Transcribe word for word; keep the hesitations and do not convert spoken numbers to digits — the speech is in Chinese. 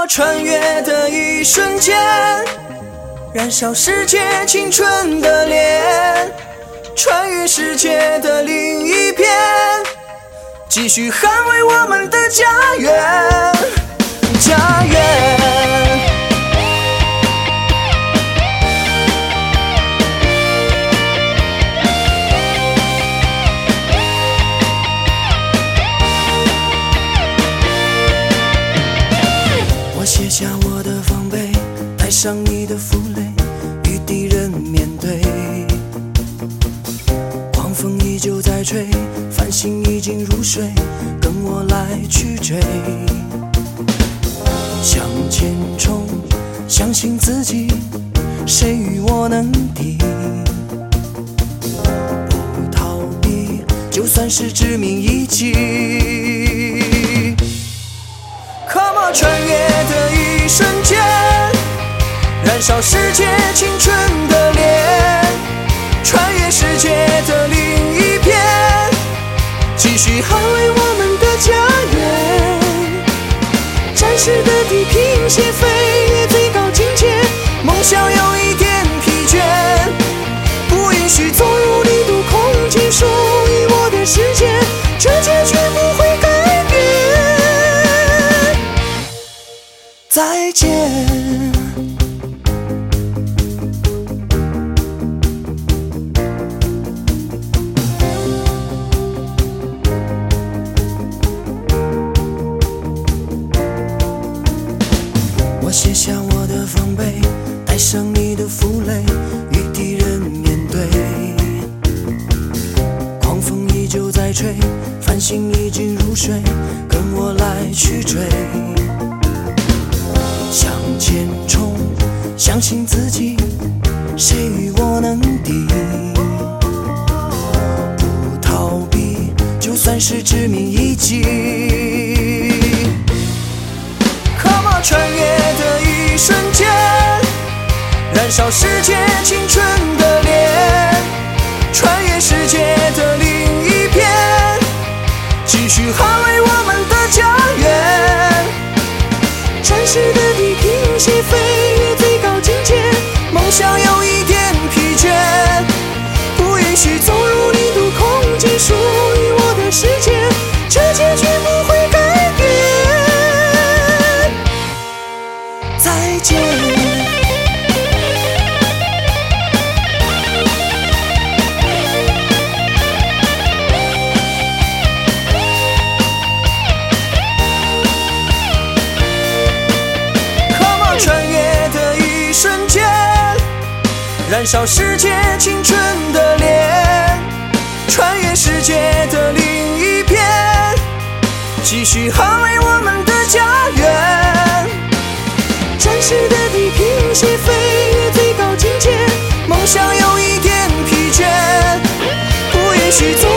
我穿越的一瞬间，燃烧世界青春的脸，穿越世界的另一边，继续捍卫我们的家园，家园。我卸下我的防备，带上你的负累，与敌人面对。狂风依旧在吹，繁星已经入睡，跟我来去追。向前冲，相信自己，谁与我能敌？不逃避，就算是致命一击。Come on， 穿越的一瞬间，燃烧世界青春的脸，穿越世界的另一边，继续捍卫我们的家园。战士的地平线飞越最高境界，梦想有一点疲倦，不允许走入力度空间，属于我的世界，这结局不会改变。再见。我卸下我的防备，带上你的负累，与敌人面对。狂风依旧在吹，繁星已经入睡，跟我来去追。向前冲，相信自己，谁与我能敌？不逃避，就算是致命一击。Come on， 穿越的一瞬间，燃烧世界青春的脸，穿越世界的另一边，继续捍卫我们的家园。战士的地平线飞越最高境界，梦想有一点疲倦，不允许走入力度空间，属于我的世界，这结局不会改变。再见。燃烧世界青春的脸，穿越世界的另一边，继续捍卫我们的家园。战士的地平线飞越最高境界，梦想有一点疲倦，不允许走